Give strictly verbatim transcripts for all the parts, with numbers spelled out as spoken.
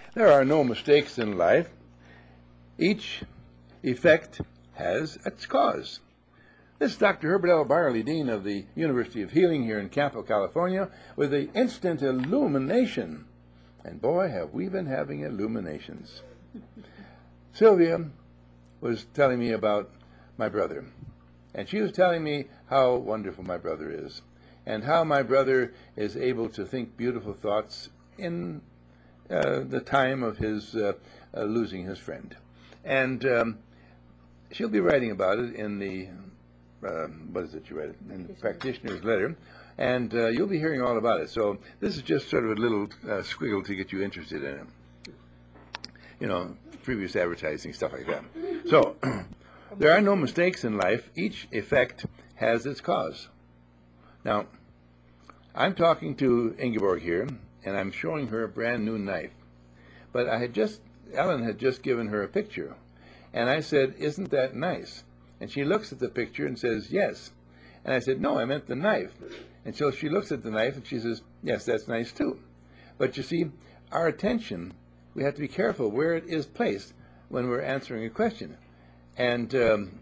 There are no mistakes in life. Each effect has its cause. This is Doctor Herbert L. Barley, Dean of the University of Healing here in Campo, California, with the instant illumination. And boy, have we been having illuminations. Sylvia was telling me about my brother, and she was telling me how wonderful my brother is, and how my brother is able to think beautiful thoughts in uh, the time of his uh, uh, losing his friend. And um, she'll be writing about it in the, uh, what is it you read it? In the practitioner's letter, and uh, you'll be hearing all about it. So this is just sort of a little uh, squiggle to get you interested in it. You know, previous advertising, stuff like that. So, there are no mistakes in life. Each effect has its cause. Now, I'm talking to Ingeborg here, and I'm showing her a brand new knife. But I had just, Ellen had just given her a picture, and I said, "Isn't that nice?" And she looks at the picture and says, "Yes." And I said, "No, I meant the knife." And so she looks at the knife and she says, "Yes, that's nice too." But you see, our attention, we have to be careful where it is placed when we're answering a question. And um,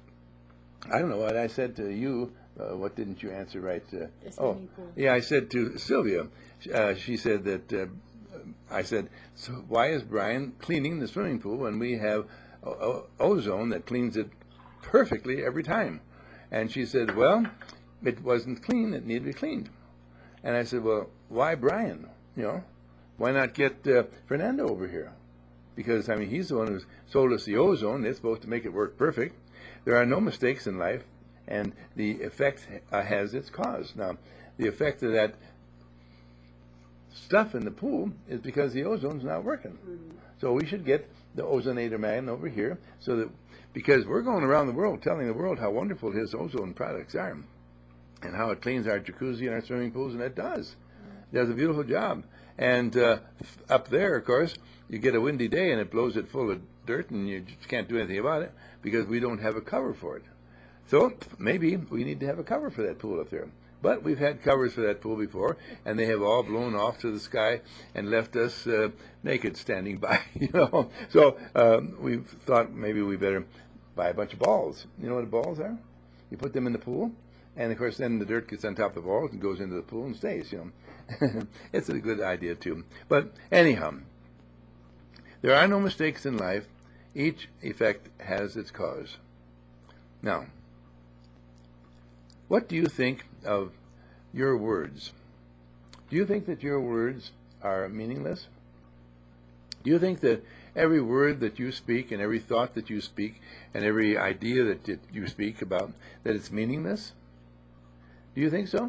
I don't know what I said to you. Uh, what didn't you answer right? Uh, oh, yeah, I said to Sylvia, uh, she said that, uh, I said, "So why is Brian cleaning the swimming pool when we have o ozone that cleans it perfectly every time?" And she said, "Well, it wasn't clean, it needed to be cleaned." And I said, "Well, why Brian? You know, why not get uh, Fernando over here? Because, I mean, he's the one who's sold us the ozone. It's supposed to make it work perfect. There are no mistakes in life, and the effect uh, has its cause." Now, the effect of that stuff in the pool is because the ozone's not working. Mm-hmm. So we should get the ozonator man over here, so that, because we're going around the world telling the world how wonderful his ozone products are, and how it cleans our jacuzzi and our swimming pools, and it does. It does a beautiful job. And uh, up there, of course, you get a windy day and it blows it full of dirt, and you just can't do anything about it because we don't have a cover for it. So maybe we need to have a cover for that pool up there. But we've had covers for that pool before, and they have all blown off to the sky and left us uh, naked standing by, you know. So um, we thought maybe we better buy a bunch of balls. You know what balls are? You put them in the pool, and of course then the dirt gets on top of the balls and goes into the pool and stays, you know. It's a good idea too. But anyhow, there are no mistakes in life. Each effect has its cause. Now, what do you think of your words? Do you think that your words are meaningless? Do you think that every word that you speak and every thought that you speak and every idea that it, you speak about, that it's meaningless? Do you think so?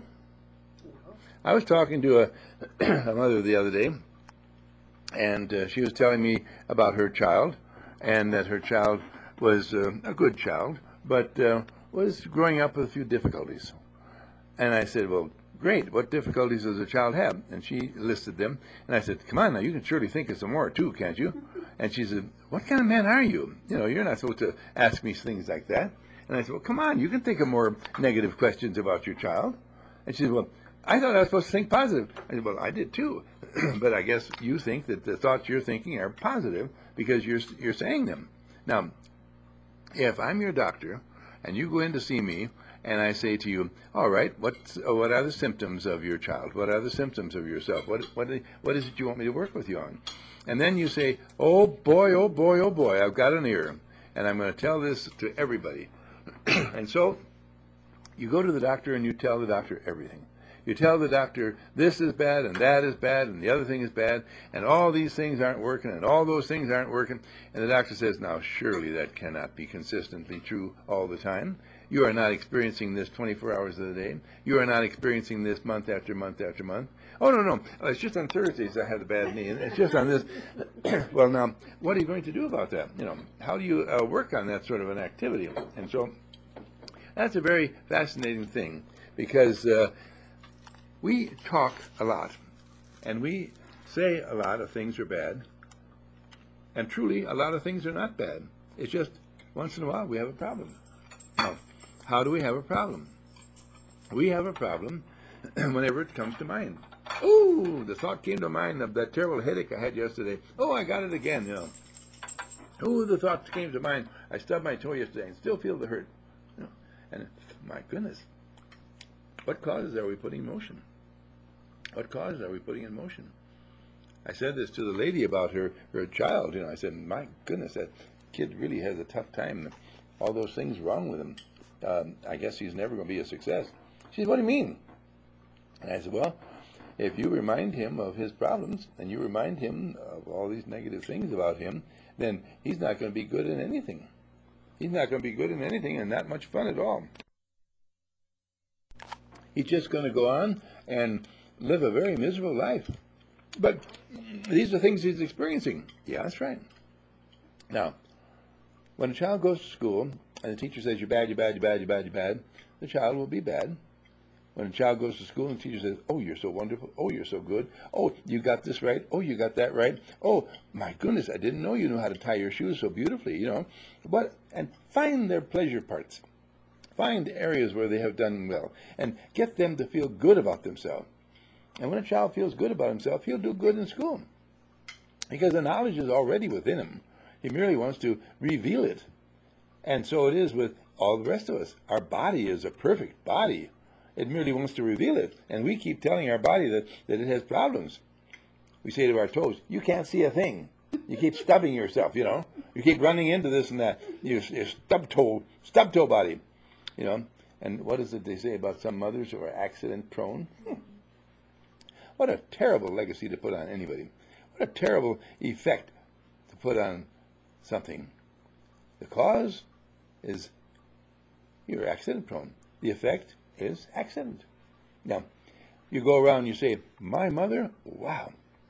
I was talking to a, a mother the other day, and uh, she was telling me about her child, and that her child was uh, a good child, but uh, was growing up with a few difficulties. And I said, "Well, great, what difficulties does a child have?" And she listed them, and I said, "Come on now, you can surely think of some more too, can't you?" And she said, "What kind of man are you? You know, you're not supposed to ask me things like that." And I said, "Well, come on, you can think of more negative questions about your child." And she said, "Well, I thought I was supposed to think positive." I said, "Well, I did too, but I guess you think that the thoughts you're thinking are positive because you're you're saying them." Now, if I'm your doctor and you go in to see me, and I say to you, "All right, what's, uh, what are the symptoms of your child? What are the symptoms of yourself? What, what, what is it you want me to work with you on?" And then you say, "Oh boy, oh boy, oh boy, I've got an ear, and I'm going to tell this to everybody." And so you go to the doctor and you tell the doctor everything. You tell the doctor this is bad and that is bad and the other thing is bad and all these things aren't working and all those things aren't working. And the doctor says, "Now surely that cannot be consistently true all the time. You are not experiencing this twenty-four hours of the day. You are not experiencing this month after month after month. Oh, no, no, it's just on Thursdays I have a bad knee. It's just on this." Well, now, what are you going to do about that? You know, how do you uh, work on that sort of an activity? And so that's a very fascinating thing, because uh, we talk a lot, and we say a lot of things are bad, and truly a lot of things are not bad. It's just once in a while we have a problem. Now, how do we have a problem? We have a problem whenever it comes to mind. Oh, the thought came to mind of that terrible headache I had yesterday. Oh, I got it again, you know. Oh, the thought came to mind. I stubbed my toe yesterday and still feel the hurt. You know, and my goodness, what causes are we putting in motion? What causes are we putting in motion? I said this to the lady about her, her child. You know, I said, my goodness, that kid really has a tough time. All those things wrong with him. Um, I guess he's never going to be a success. She said, what do you mean? And I said, well, if you remind him of his problems and you remind him of all these negative things about him, then he's not going to be good in anything. He's not going to be good in anything and not much fun at all. He's just going to go on and live a very miserable life. But these are things he's experiencing. Yeah, that's right. Now, when a child goes to school and the teacher says, you're bad, you're bad, you're bad, you're bad, you're bad, the child will be bad. When a child goes to school and the teacher says, oh, you're so wonderful, oh, you're so good, oh, you got this right, oh, you got that right, oh, my goodness, I didn't know you knew how to tie your shoes so beautifully, you know. But, and find their pleasure parts. Find areas where they have done well and get them to feel good about themselves. And when a child feels good about himself, he'll do good in school because the knowledge is already within him. He merely wants to reveal it. And so it is with all the rest of us. Our body is a perfect body. It merely wants to reveal it. And we keep telling our body that, that it has problems. We say to our toes, you can't see a thing. You keep stubbing yourself, you know. You keep running into this and that. You're, you're stub toe, stub toe body, you know. And what is it they say about some mothers who are accident prone? Hmm. What a terrible legacy to put on anybody. What a terrible effect to put on something. The cause is you're accident prone. The effect is accident. Now, you go around and you say, my mother, wow,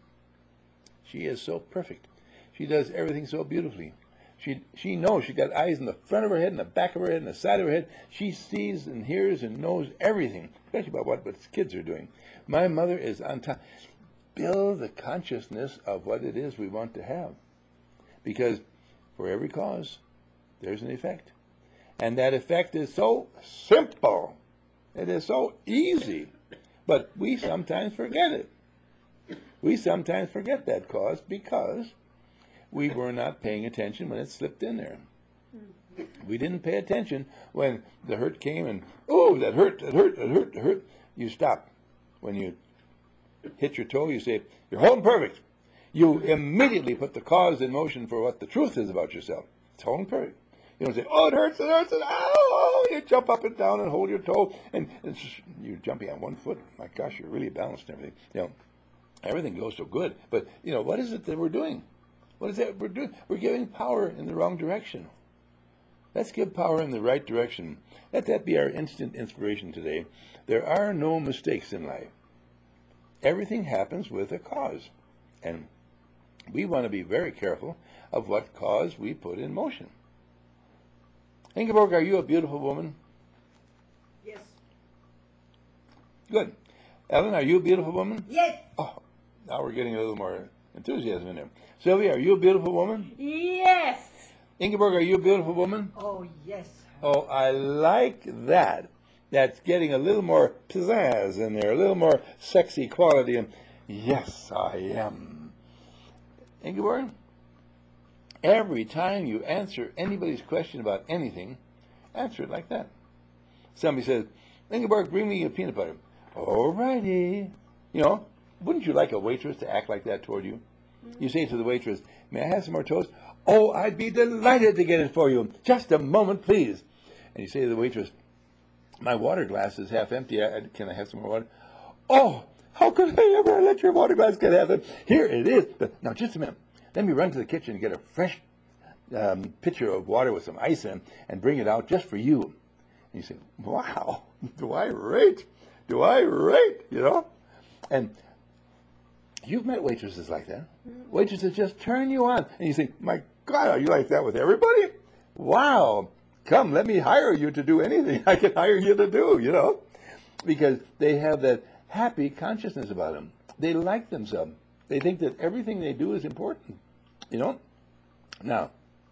she is so perfect. She does everything so beautifully. She she knows. She got eyes in the front of her head, in the back of her head, in the side of her head. She sees and hears and knows everything, especially about what, what kids are doing. My mother is on top. Build the consciousness of what it is we want to have. Because for every cause, there's an effect. And that effect is so simple. It is so easy. But we sometimes forget it. We sometimes forget that cause because we were not paying attention when it slipped in there. We didn't pay attention when the hurt came and, oh, that hurt, that hurt, that hurt, that hurt. You stop. When you hit your toe, you say, you're whole and perfect. You immediately put the cause in motion for what the truth is about yourself. It's whole and perfect. You don't say, oh, it hurts, it hurts, and oh, you jump up and down and hold your toe, and it's just, you're jumping on one foot. My gosh, you're really balanced and everything. You know, everything goes so good. But, you know, what is it that we're doing? What is that we're doing? We're giving power in the wrong direction. Let's give power in the right direction. Let that be our instant inspiration today. There are no mistakes in life. Everything happens with a cause. And we want to be very careful of what cause we put in motion. Ingeborg, are you a beautiful woman? Yes. Good. Ellen, are you a beautiful woman? Yes. Oh, now we're getting a little more enthusiasm in there. Sylvia, are you a beautiful woman? Yes. Ingeborg, are you a beautiful woman? Oh, yes. Oh, I like that. That's getting a little more pizzazz in there, a little more sexy quality. And yes, I am. Ingeborg, every time you answer anybody's question about anything, answer it like that. Somebody says, Ingeborg, bring me a peanut butter. All righty. You know, wouldn't you like a waitress to act like that toward you? Mm-hmm. You say to the waitress, may I have some more toast? Oh, I'd be delighted to get it for you. Just a moment, please. And you say to the waitress, my water glass is half empty. I, can I have some more water? Oh, how could I ever let your water glass get half empty? Here it is. But now, just a minute. Let me run to the kitchen and get a fresh um, pitcher of water with some ice in and bring it out just for you. And you say, wow, do I rate? Do I rate? You know? And you've met waitresses like that. Waitresses just turn you on. And you think, my God, are you like that with everybody? Wow. Come, let me hire you to do anything I can hire you to do, you know. Because they have that happy consciousness about them. They like themselves. They think that everything they do is important, you know. Now,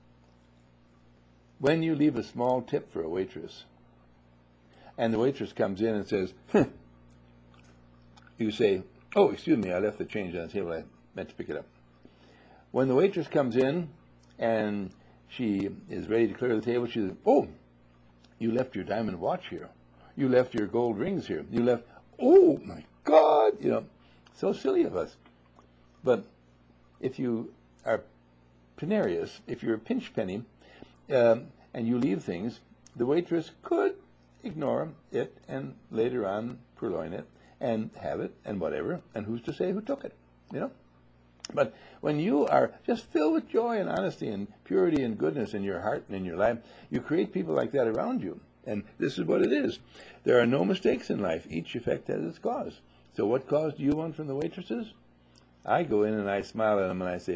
when you leave a small tip for a waitress, and the waitress comes in and says, you say, Oh, excuse me, I left the change on the table. I meant to pick it up. When the waitress comes in and she is ready to clear the table, she says, "Oh, you left your diamond watch here. You left your gold rings here. You left, oh my God," you know, so silly of us. But if you are penurious, if you're a pinch penny, um, and you leave things, the waitress could ignore it and later on purloin it and have it and whatever, and who's to say who took it, you know? But when you are just filled with joy and honesty and purity and goodness in your heart and in your life, you create people like that around you. And this is what it is. There are no mistakes in life. Each effect has its cause. So what cause do you want from the waitresses? I go in and I smile at them and I say,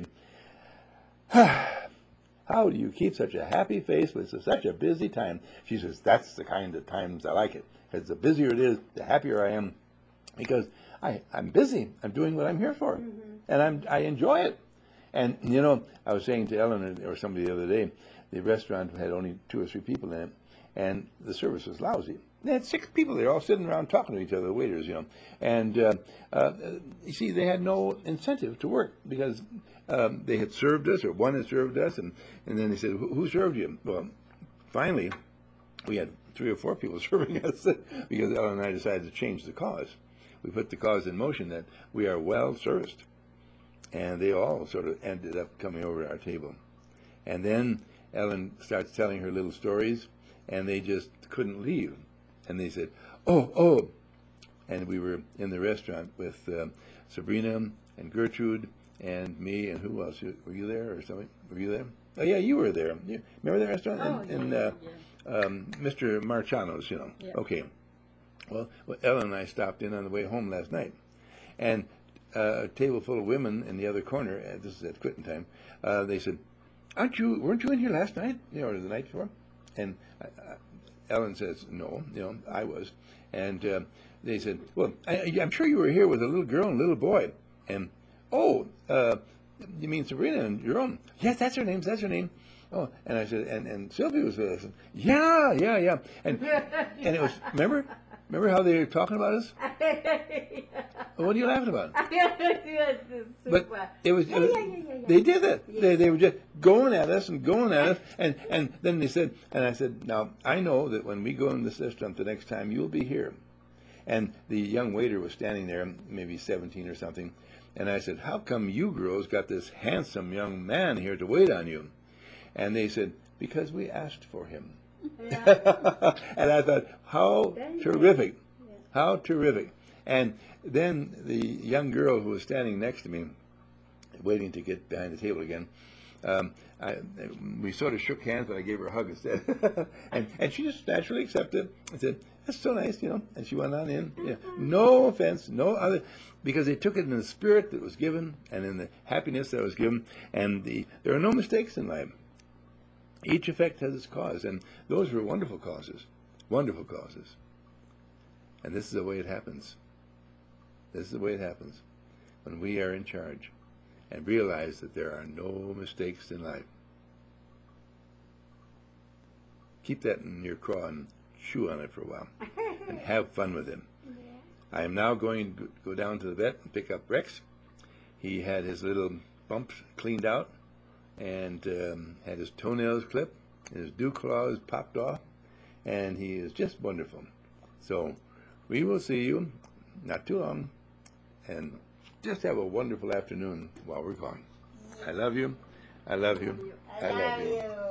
"How do you keep such a happy face with such a busy time?" She says, "That's the kind of times I like it. Because the busier it is, the happier I am. Because I, I'm busy. I'm doing what I'm here for. Mm-hmm. And I'm, I enjoy it." And, you know, I was saying to Ellen or, or somebody the other day, the restaurant had only two or three people in it, and the service was lousy. They had six people there all sitting around talking to each other, the waiters, you know. And, uh, uh, you see, they had no incentive to work because um, they had served us, or one had served us, and, and then they said, "Who, who served you?" Well, finally, we had three or four people serving us because Ellen and I decided to change the cause. We put the cause in motion that we are well serviced. And they all sort of ended up coming over to our table. And then Ellen starts telling her little stories, and they just couldn't leave. And they said, "Oh, oh." And we were in the restaurant with uh, Sabrina and Gertrude and me, and who else? Were you there or something? Were you there? Oh, yeah, you were there. You remember the restaurant? Oh, in, yeah, in, uh, yeah. Um, Mister Marciano's, you know. Yeah. Okay. Well, well, Ellen and I stopped in on the way home last night. And uh, a table full of women in the other corner, uh, this is at quitting time, uh, they said, "Aren't you, weren't you in here last night? You know, or the night before?" And uh, Ellen says, "No, you know, I was." And uh, they said, "Well, I, I'm sure you were here with a little girl and a little boy." And, "Oh, uh, you mean Sabrina and Jerome?" "Yes, that's her name, that's her name." "Oh," and I said, and, and Sylvia was with us. "Yeah, yeah, yeah." And, and it was, remember? Remember how they were talking about us? Well, what are you laughing about? But it was, it was Yeah, yeah, yeah, yeah. they did it. Yeah. They, they were just going at us and going at us. And, and then they said, and I said, "Now, I know that when we go in this restaurant the next time, you'll be here." And the young waiter was standing there, maybe seventeen or something. And I said, "How come you girls got this handsome young man here to wait on you?" And they said, "Because we asked for him." Yeah. And I thought, how Very terrific. Yeah. How terrific. And then the young girl who was standing next to me, waiting to get behind the table again, um, I, we sort of shook hands, but I gave her a hug instead. and, and she just naturally accepted and said, "That's so nice, you know." And she went on in. You know, no offense, no other, because they took it in the spirit that was given and in the happiness that was given. And the there are no mistakes in life. Each effect has its cause, and those were wonderful causes, wonderful causes. And this is the way it happens. This is the way it happens when we are in charge and realize that there are no mistakes in life. Keep that in your craw and chew on it for a while and have fun with it. Yeah. I am now going to go down to the vet and pick up Rex. He had his little bumps cleaned out and um, had his toenails clipped, and his dew claws popped off, and he is just wonderful. So we will see you not too long, and just have a wonderful afternoon while we're gone. I love you. I love you. I love you.